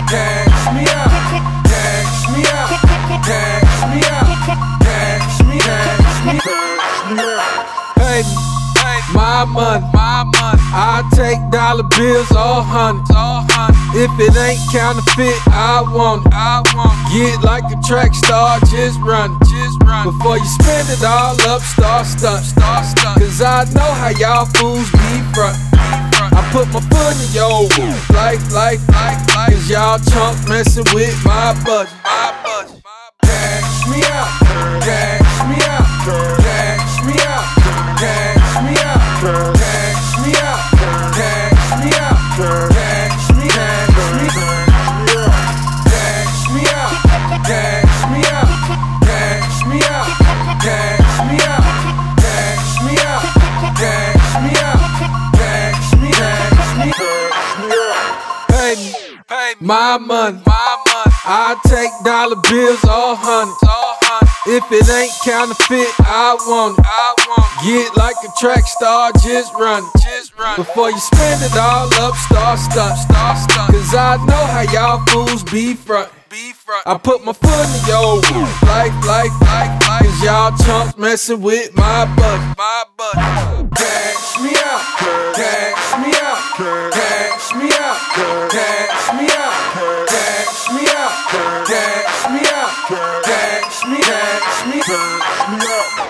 cash me out, cash me out, cash me out, cash me, cash me, cash me out. Baby, my money, I take dollar bills, all hundreds. If it ain't counterfeit, I want it. Get like a track star, just run it. Before you spend it all up, start stunt. Cause I know how y'all fools be front. I put my foot in your life, cause y'all chump messing with my budget. Cash me out, cash me out, cash me out, cash me out, cash me out, cash me out, cash me, cash me, cash me out, cash me out, cash me out, cash me out, cash me out, cash me out, cash me, cash me, pay me my money. I take dollar bills, all hundreds. If it ain't counterfeit, I want it. Get like a track star, just run it. Before you spend it all up, start stunt. Cause I know how y'all fools be front. I put my foot in your life, cause y'all chumps messing with my budget. Cash me out, cash me out, cash me out, cash me out, cash me out, cash me out, cash me, cash me, cash me out.